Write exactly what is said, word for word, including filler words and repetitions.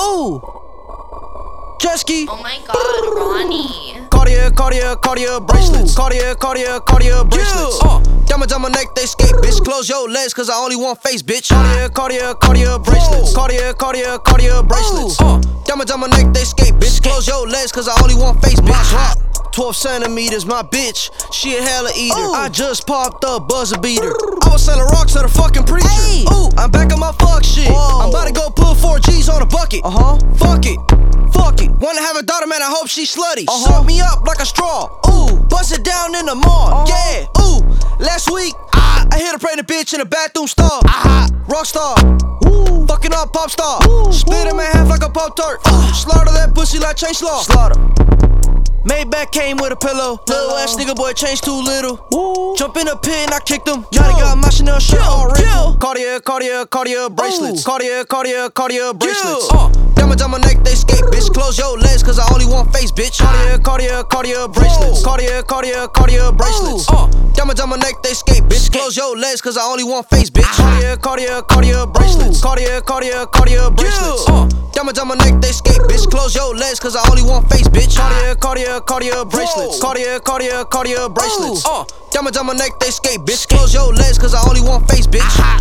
Ooh. Jet ski. Oh my god, Ronnie. Cartier, Cartier, Cartier bracelets. Cartier, Cartier, Cartier bracelets. Uh, diamonds on my neck, they skate, bitch. Close your legs, cause I only want face, bitch. Cartier, Cartier, Cartier bracelets. Cartier, Cartier, Cartier bracelets. Uh, diamonds on my neck, they skate, bitch. Close your legs, cause I only want face, bitch. twelve centimeters, my bitch, she a hella eater. Ooh. I just popped up buzzer beater. I was selling rocks to the fucking preacher. Ay. Ooh, I'm back on my fuck shit. Whoa. I'm about to go put four G's on a bucket. Uh huh. Fuck it. Fuck it. Wanna have a daughter, man, I hope she slutty. Uh-huh. Suck me up like a straw. Ooh, bust it down in the mall. Uh-huh. Yeah. Ooh, last week, I, I hit a pregnant bitch in a bathroom stall. Uh-huh. Rockstar. Ooh, fucking up pop star. Ooh, split him in half like a Pop Tart. Uh, slaughter that pussy like chain slaw. Slaughter. Maybach came with a pillow. Little ass nigga boy changed too little. Ooh. Jump in the pit and I kicked him. Johnny got my Chanel shirt all wrinkled. Cartier, Cartier, Cartier bracelets. Ooh. Cartier, Cartier, Cartier bracelets. Uh, diamonds on my neck, they skate, bitch. Close your legs, cause I only want face, bitch. Cartier, Cartier, Cartier bracelets. Ooh. Cartier, Cartier, Cartier bracelets. Uh, diamonds on my neck, they skate, bitch. Close your legs, cause I only want face, bitch. Cartier, Cartier, Cartier bracelets. Cartier, Cartier, Cartier bracelets. Uh, diamonds on my neck, they skate, bitch. Close your legs, cause I only want face, bitch. Cartier, Cartier, Cartier bracelets. Cartier, Cartier, Cartier bracelets. Uh, diamonds on my neck, they skate, bitch. Close your legs, cause I only want face, bitch.